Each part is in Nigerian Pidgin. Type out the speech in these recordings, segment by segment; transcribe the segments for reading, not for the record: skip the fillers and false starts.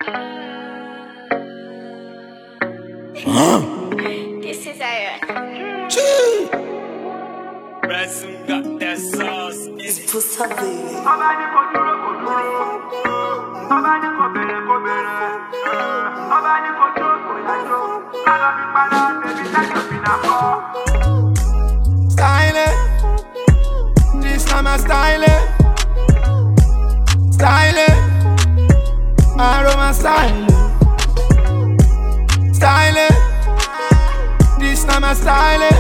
This is Aaron. Ransom got that sauce. It's Pusa baby. Style, this time I style, style, aroma style, style, this time I style,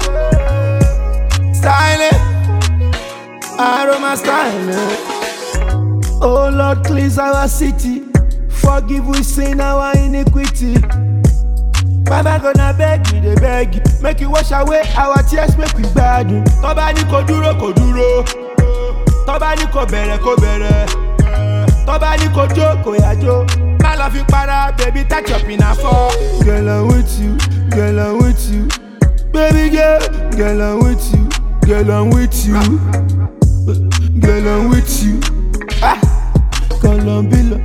style, aroma style. Oh Lord, cleanse our city, forgive we sin our iniquity. Mama gonna beg you, they beg you. Make you wash away our tears, make we gbadun. Tọ́ba ní kò dúró, kò dúró. Tọ́ba ní kò bẹ̀rẹ̀, kò bẹ̀rẹ̀. Tọ́ba ní kò jó, kò yá jó. Má lọ fi para, baby, touch your pinafore. Girl, I'm with you, girl, I'm with you. Baby girl, girl, I'm with you, girl, I'm with you. Girl, I'm with you. Ah, Colombia.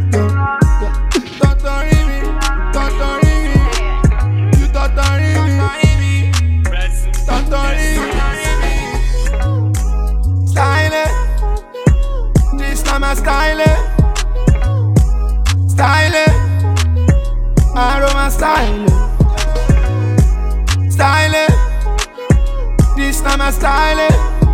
Style, style, aroma style, style, this time I style,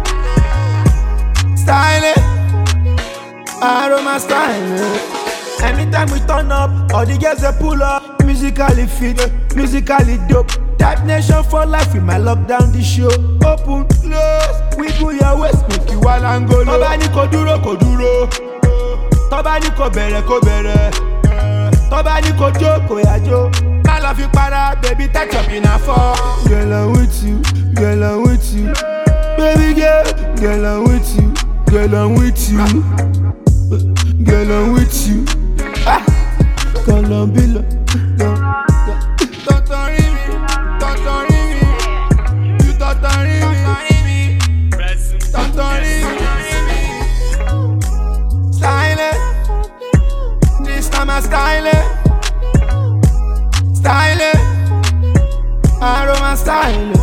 style, aroma style. Anytime we turn up, all the girls they pull up. Musically fit, musically dope. That nation for life, we might lock down the show. Open, close, wiggle your waist, make you all and go low. Tọ́ba ní kò dúró, kò dúró. Tọ́ba ní kò bẹ̀rẹ̀, kò bẹ̀rẹ̀. Tọ́ba ní kò jó, kò yá jó. Má lọ fi para, baby, touch your pinafore. Girl, I'm with you, girl, I'm with you. Baby girl, girl, I'm with you, girl, I'm with you. Girl, I'm with you. Ah, Colombia. Style, style, aroma style,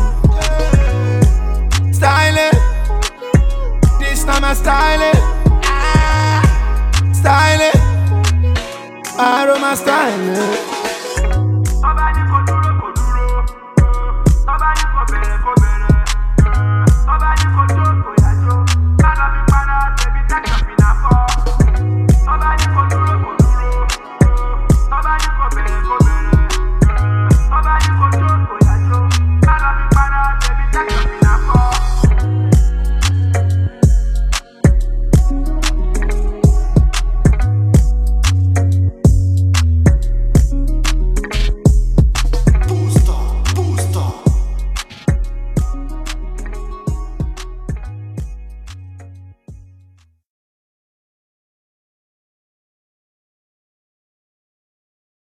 style, this time I style, style, aroma style.